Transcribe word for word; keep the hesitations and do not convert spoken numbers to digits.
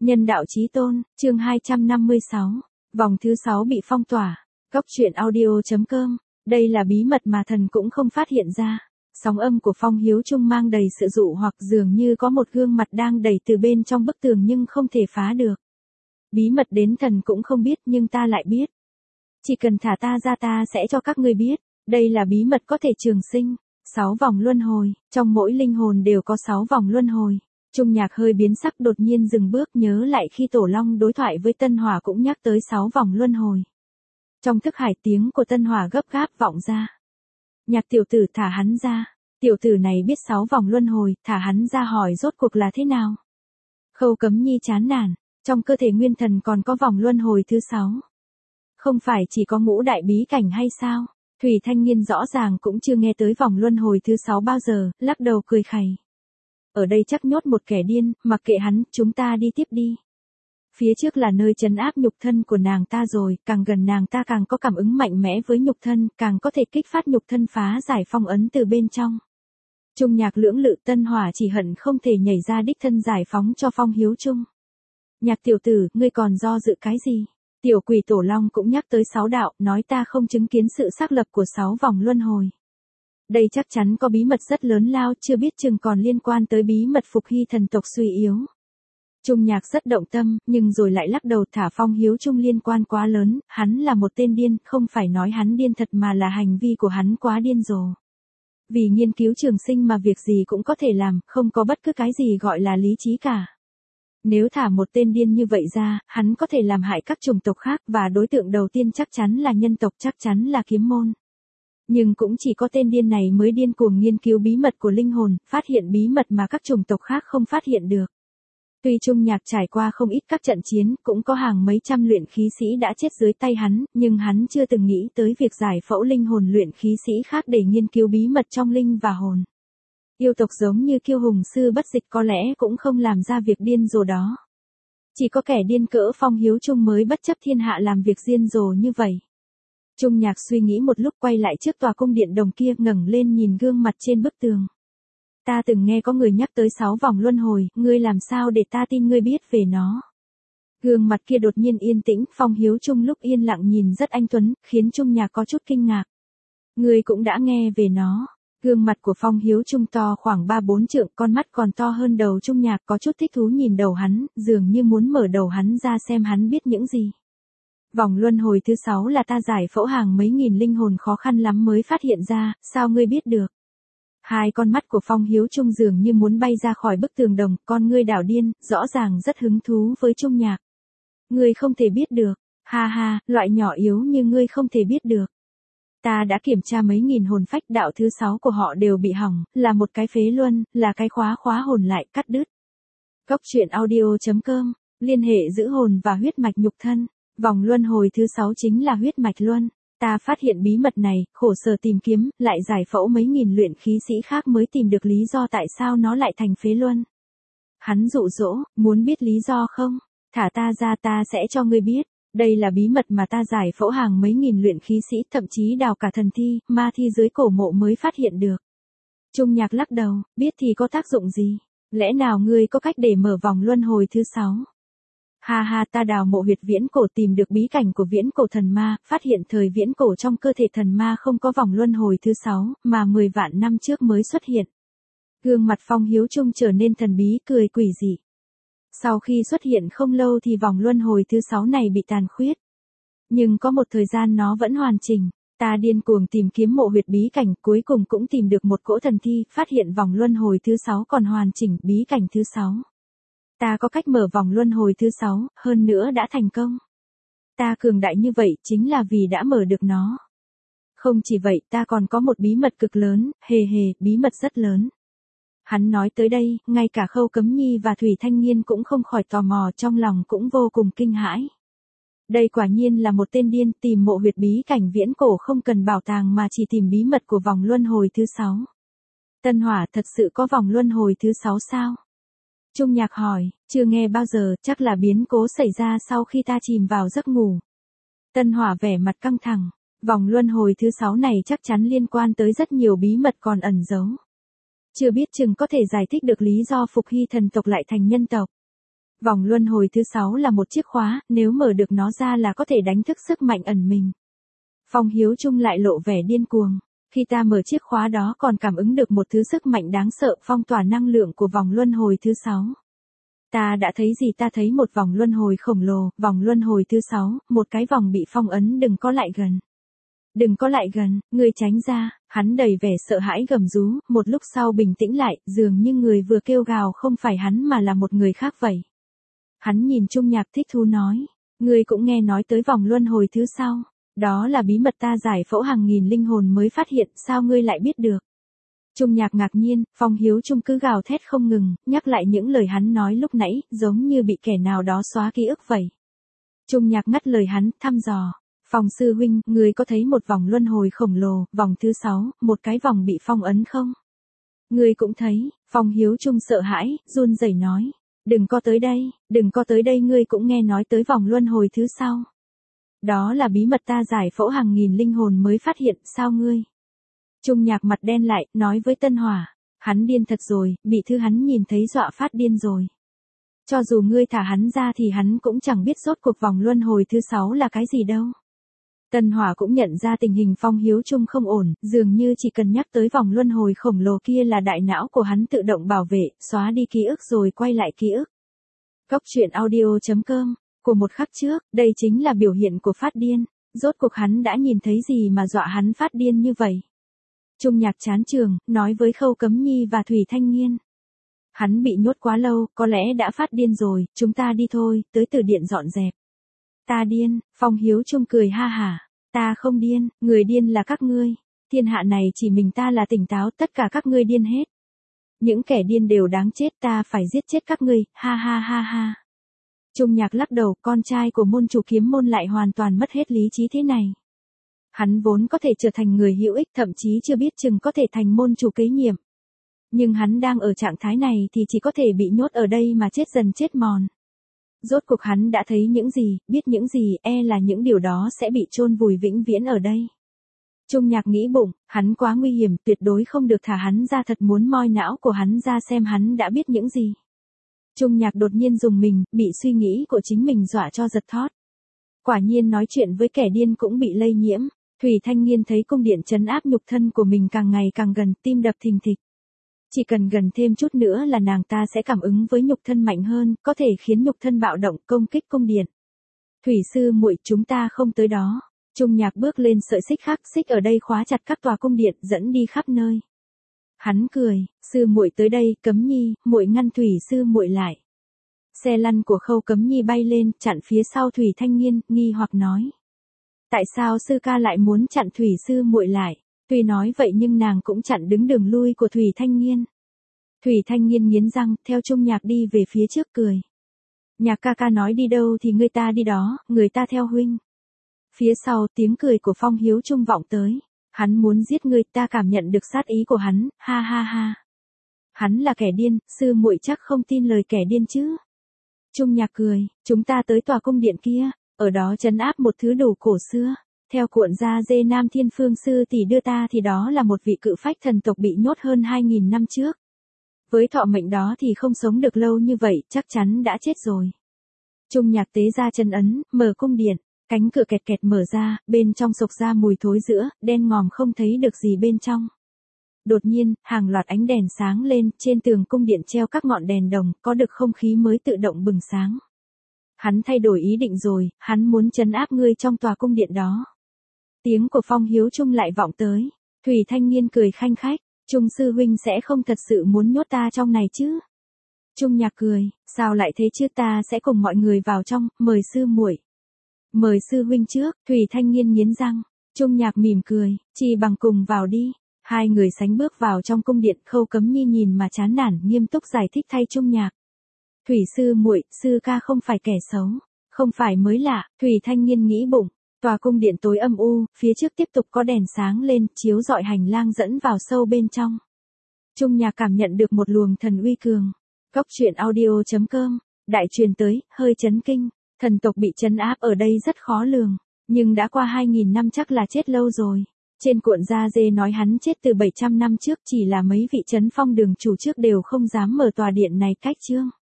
Nhân đạo chí tôn, chương hai trăm năm mươi sáu. Vòng thứ sáu bị phong tỏa. Góc truyện audio.com. Đây là bí mật mà thần cũng không phát hiện ra. Sóng âm của Phong Hiếu Trung mang đầy sự dụ hoặc dường như có một gương mặt đang đẩy từ bên trong bức tường nhưng không thể phá được. Bí mật đến thần cũng không biết nhưng ta lại biết. Chỉ cần thả ta ra ta sẽ cho các ngươi biết. Đây là bí mật có thể trường sinh. Sáu vòng luân hồi, trong mỗi linh hồn đều có sáu vòng luân hồi. Trung Nhạc hơi biến sắc đột nhiên dừng bước nhớ lại khi Tổ Long đối thoại với Tân Hỏa cũng nhắc tới sáu vòng luân hồi. Trong thức hải tiếng của Tân Hỏa gấp gáp vọng ra. Nhạc tiểu tử thả hắn ra. Tiểu tử này biết sáu vòng luân hồi, thả hắn ra hỏi rốt cuộc là thế nào. Khâu Cấm Nhi chán nản, trong cơ thể nguyên thần còn có vòng luân hồi thứ sáu. Không phải chỉ có ngũ đại bí cảnh hay sao? Thủy Thanh Nghiên rõ ràng cũng chưa nghe tới vòng luân hồi thứ sáu bao giờ, lắc đầu cười khẩy. Ở đây chắc nhốt một kẻ điên, mặc kệ hắn, chúng ta đi tiếp đi. Phía trước là nơi trấn áp nhục thân của nàng ta rồi, càng gần nàng ta càng có cảm ứng mạnh mẽ với nhục thân, càng có thể kích phát nhục thân phá giải phong ấn từ bên trong. Trung Nhạc lưỡng lự Tân Hỏa chỉ hận không thể nhảy ra đích thân giải phóng cho Phong Hiếu Trung. Nhạc tiểu tử, ngươi còn do dự cái gì? Tiểu quỷ Tổ Long cũng nhắc tới sáu đạo, nói ta không chứng kiến sự xác lập của sáu vòng luân hồi. Đây chắc chắn có bí mật rất lớn lao, chưa biết chừng còn liên quan tới bí mật Phục Hy thần tộc suy yếu. Trung Nhạc rất động tâm, nhưng rồi lại lắc đầu thả Phong Hiếu Trung liên quan quá lớn, hắn là một tên điên, không phải nói hắn điên thật mà là hành vi của hắn quá điên rồ. Vì nghiên cứu trường sinh mà việc gì cũng có thể làm, không có bất cứ cái gì gọi là lý trí cả. Nếu thả một tên điên như vậy ra, hắn có thể làm hại các chủng tộc khác và đối tượng đầu tiên chắc chắn là nhân tộc, chắc chắn là kiếm môn. Nhưng cũng chỉ có tên điên này mới điên cuồng nghiên cứu bí mật của linh hồn, phát hiện bí mật mà các chủng tộc khác không phát hiện được. Tuy Trung Nhạc trải qua không ít các trận chiến, cũng có hàng mấy trăm luyện khí sĩ đã chết dưới tay hắn, nhưng hắn chưa từng nghĩ tới việc giải phẫu linh hồn luyện khí sĩ khác để nghiên cứu bí mật trong linh và hồn. Yêu tộc giống như Kiêu Hùng Sư Bất Dịch có lẽ cũng không làm ra việc điên rồ đó. Chỉ có kẻ điên cỡ Phong Hiếu Trung mới bất chấp thiên hạ làm việc điên rồ như vậy. Trung Nhạc suy nghĩ một lúc quay lại trước tòa cung điện đồng kia ngẩng lên nhìn gương mặt trên bức tường. Ta từng nghe có người nhắc tới sáu vòng luân hồi, ngươi làm sao để ta tin ngươi biết về nó. Gương mặt kia đột nhiên yên tĩnh, Phong Hiếu Trung lúc yên lặng nhìn rất anh tuấn, khiến Trung Nhạc có chút kinh ngạc. Ngươi cũng đã nghe về nó. Gương mặt của Phong Hiếu Trung to khoảng ba bốn trượng, con mắt còn to hơn đầu Trung Nhạc, có chút thích thú nhìn đầu hắn, dường như muốn mở đầu hắn ra xem hắn biết những gì. Vòng luân hồi thứ sáu là ta giải phẫu hàng mấy nghìn linh hồn khó khăn lắm mới phát hiện ra, sao ngươi biết được? Hai con mắt của Phong Hiếu Trung dường như muốn bay ra khỏi bức tường đồng, con ngươi đảo điên, rõ ràng rất hứng thú với Trung Nhạc. Ngươi không thể biết được, ha ha, loại nhỏ yếu như ngươi không thể biết được. Ta đã kiểm tra mấy nghìn hồn phách, đạo thứ sáu của họ đều bị hỏng, là một cái phế luân, là cái khóa khóa hồn lại, cắt đứt. Góc truyện audio.com, liên hệ giữ hồn và huyết mạch nhục thân. Vòng luân hồi thứ sáu chính là huyết mạch luân. Ta phát hiện bí mật này, khổ sở tìm kiếm, lại giải phẫu mấy nghìn luyện khí sĩ khác mới tìm được lý do tại sao nó lại thành phế luân. Hắn dụ dỗ, muốn biết lý do không? Thả ta ra ta sẽ cho ngươi biết. Đây là bí mật mà ta giải phẫu hàng mấy nghìn luyện khí sĩ, thậm chí đào cả thần thi, ma thi dưới cổ mộ mới phát hiện được. Trung Nhạc lắc đầu, biết thì có tác dụng gì? Lẽ nào ngươi có cách để mở vòng luân hồi thứ sáu? Ha ha, ta đào mộ huyệt viễn cổ tìm được bí cảnh của viễn cổ thần ma, phát hiện thời viễn cổ trong cơ thể thần ma không có vòng luân hồi thứ sáu, mà mười vạn năm trước mới xuất hiện. Gương mặt Phong Hiếu Trung trở nên thần bí, cười quỷ dị. Sau khi xuất hiện không lâu thì vòng luân hồi thứ sáu này bị tàn khuyết. Nhưng có một thời gian nó vẫn hoàn chỉnh. Ta điên cuồng tìm kiếm mộ huyệt bí cảnh, cuối cùng cũng tìm được một cỗ thần thi, phát hiện vòng luân hồi thứ sáu còn hoàn chỉnh, bí cảnh thứ sáu. Ta có cách mở vòng luân hồi thứ sáu, hơn nữa đã thành công. Ta cường đại như vậy chính là vì đã mở được nó. Không chỉ vậy, ta còn có một bí mật cực lớn, hề hề, bí mật rất lớn. Hắn nói tới đây, ngay cả Khâu Cấm Nhi và Thủy Thanh Nghiên cũng không khỏi tò mò, trong lòng cũng vô cùng kinh hãi. Đây quả nhiên là một tên điên, tìm mộ huyệt bí cảnh viễn cổ không cần bảo tàng mà chỉ tìm bí mật của vòng luân hồi thứ sáu. Tân Hỏa thật sự có vòng luân hồi thứ sáu sao? Trung Nhạc hỏi, chưa nghe bao giờ, chắc là biến cố xảy ra sau khi ta chìm vào giấc ngủ. Tân Hỏa vẻ mặt căng thẳng, vòng luân hồi thứ sáu này chắc chắn liên quan tới rất nhiều bí mật còn ẩn giấu. Chưa biết chừng có thể giải thích được lý do Phục Hy thần tộc lại thành nhân tộc. Vòng luân hồi thứ sáu là một chiếc khóa, nếu mở được nó ra là có thể đánh thức sức mạnh ẩn mình. Phong Hiếu Trung lại lộ vẻ điên cuồng. Khi ta mở chiếc khóa đó còn cảm ứng được một thứ sức mạnh đáng sợ phong tỏa năng lượng của vòng luân hồi thứ sáu. Ta đã thấy gì? Ta thấy một vòng luân hồi khổng lồ, vòng luân hồi thứ sáu, một cái vòng bị phong ấn. Đừng có lại gần. Đừng có lại gần, ngươi tránh ra. Hắn đầy vẻ sợ hãi gầm rú, một lúc sau bình tĩnh lại, dường như người vừa kêu gào không phải hắn mà là một người khác vậy. Hắn nhìn Trung Nhạc thích thú nói, ngươi cũng nghe nói tới vòng luân hồi thứ sáu. Đó là bí mật ta giải phẫu hàng nghìn linh hồn mới phát hiện, sao ngươi lại biết được? Trung Nhạc ngạc nhiên, Phong Hiếu Trung cứ gào thét không ngừng, nhắc lại những lời hắn nói lúc nãy, giống như bị kẻ nào đó xóa ký ức vậy. Trung Nhạc ngắt lời hắn, thăm dò. Phong sư huynh, ngươi có thấy một vòng luân hồi khổng lồ, vòng thứ sáu, một cái vòng bị phong ấn không? Ngươi cũng thấy. Phong Hiếu Trung sợ hãi, run rẩy nói. Đừng có tới đây, đừng có tới đây. Ngươi cũng nghe nói tới vòng luân hồi thứ sáu. Đó là bí mật ta giải phẫu hàng nghìn linh hồn mới phát hiện, sao ngươi? Trung Nhạc mặt đen lại, nói với Tân Hỏa, hắn điên thật rồi, bị thứ hắn nhìn thấy dọa phát điên rồi. Cho dù ngươi thả hắn ra thì hắn cũng chẳng biết rốt cuộc vòng luân hồi thứ sáu là cái gì đâu. Tân Hỏa cũng nhận ra tình hình Phong Hiếu Trung không ổn, dường như chỉ cần nhắc tới vòng luân hồi khổng lồ kia là đại não của hắn tự động bảo vệ, xóa đi ký ức rồi quay lại ký ức. Cốc truyện audio chấm com. Của một khắc trước, đây chính là biểu hiện của phát điên. Rốt cuộc hắn đã nhìn thấy gì mà dọa hắn phát điên như vậy? Trung Nhạc chán trường, nói với Khâu Cấm Nhi và Thủy Thanh Nghiên. Hắn bị nhốt quá lâu, có lẽ đã phát điên rồi, chúng ta đi thôi, tới từ điện dọn dẹp. Ta điên, Phong Hiếu Trung cười ha hả. Ta không điên, người điên là các ngươi. Thiên hạ này chỉ mình ta là tỉnh táo, tất cả các ngươi điên hết. Những kẻ điên đều đáng chết, ta phải giết chết các ngươi, ha ha ha ha. Trung Nhạc lắc đầu, con trai của môn chủ kiếm môn lại hoàn toàn mất hết lý trí thế này. Hắn vốn có thể trở thành người hữu ích, thậm chí chưa biết chừng có thể thành môn chủ kế nhiệm. Nhưng hắn đang ở trạng thái này thì chỉ có thể bị nhốt ở đây mà chết dần chết mòn. Rốt cuộc hắn đã thấy những gì, biết những gì, e là những điều đó sẽ bị chôn vùi vĩnh viễn ở đây. Trung Nhạc nghĩ bụng, hắn quá nguy hiểm, tuyệt đối không được thả hắn ra, thật muốn moi não của hắn ra xem hắn đã biết những gì. Trung Nhạc đột nhiên rùng mình, bị suy nghĩ của chính mình dọa cho giật thót. Quả nhiên nói chuyện với kẻ điên cũng bị lây nhiễm. Thủy Thanh Nghiên thấy cung điện trấn áp nhục thân của mình càng ngày càng gần, tim đập thình thịch. Chỉ cần gần thêm chút nữa là nàng ta sẽ cảm ứng với nhục thân mạnh hơn, có thể khiến nhục thân bạo động công kích cung điện. Thủy sư muội, chúng ta không tới đó. Trung Nhạc bước lên sợi xích khác, xích ở đây khóa chặt các tòa cung điện, dẫn đi khắp nơi. Hắn cười, sư muội tới đây, Cấm Nhi, muội ngăn Thủy sư muội lại. Xe lăn của Khâu Cấm Nhi bay lên, chặn phía sau Thủy Thanh Nghiên, nghi hoặc nói. Tại sao sư ca lại muốn chặn Thủy sư muội lại? Tuy nói vậy nhưng nàng cũng chặn đứng đường lui của Thủy Thanh Nghiên. Thủy Thanh Nghiên nghiến răng, theo Trung Nhạc đi về phía trước cười. Nhạc ca ca nói đi đâu thì người ta đi đó, người ta theo huynh. Phía sau tiếng cười của Phong Hiếu Trung vọng tới. Hắn muốn giết ngươi, ta cảm nhận được sát ý của hắn, ha ha ha. Hắn là kẻ điên, sư muội chắc không tin lời kẻ điên chứ. Trung Nhạc cười, chúng ta tới tòa cung điện kia, ở đó trấn áp một thứ đồ cổ xưa. Theo cuộn gia dê Nam Thiên Phương sư tỷ đưa ta thì đó là một vị cự phách thần tộc bị nhốt hơn hai nghìn năm trước. Với thọ mệnh đó thì không sống được lâu như vậy, chắc chắn đã chết rồi. Trung Nhạc tế ra chân ấn, mở cung điện, cánh cửa kẹt kẹt mở ra, bên trong sộc ra mùi thối rữa, đen ngòm không thấy được gì bên trong. Đột nhiên, hàng loạt ánh đèn sáng lên, trên tường cung điện treo các ngọn đèn đồng, có được không khí mới tự động bừng sáng. Hắn thay đổi ý định rồi, hắn muốn trấn áp ngươi trong tòa cung điện đó. Tiếng của Phong Hiếu Trung lại vọng tới. Thủy Thanh Nghiên cười khanh khách, Trung sư huynh sẽ không thật sự muốn nhốt ta trong này chứ? Trung Nhạc cười, sao lại thế chứ, ta sẽ cùng mọi người vào trong, mời sư muội. Mời sư huynh trước, Thủy Thanh Nghiên nghiến răng. Trung Nhạc mỉm cười, chỉ bằng cùng vào đi. Hai người sánh bước vào trong cung điện, Khâu Cấm Nhi nhìn mà chán nản, nghiêm túc giải thích thay Trung Nhạc. Thủy sư muội, sư ca không phải kẻ xấu, không phải mới lạ, Thủy Thanh Nghiên nghĩ bụng. Tòa cung điện tối âm u, phía trước tiếp tục có đèn sáng lên, chiếu rọi hành lang dẫn vào sâu bên trong. Trung Nhạc cảm nhận được một luồng thần uy cường. Cốc truyện audio chấm com, đại truyền tới, hơi chấn kinh, thần tộc bị trấn áp ở đây rất khó lường, nhưng đã qua hai nghìn năm chắc là chết lâu rồi. Trên cuộn gia dê nói hắn chết từ bảy trăm năm trước, chỉ là mấy vị trấn phong đường chủ trước đều không dám mở tòa điện này cách chương.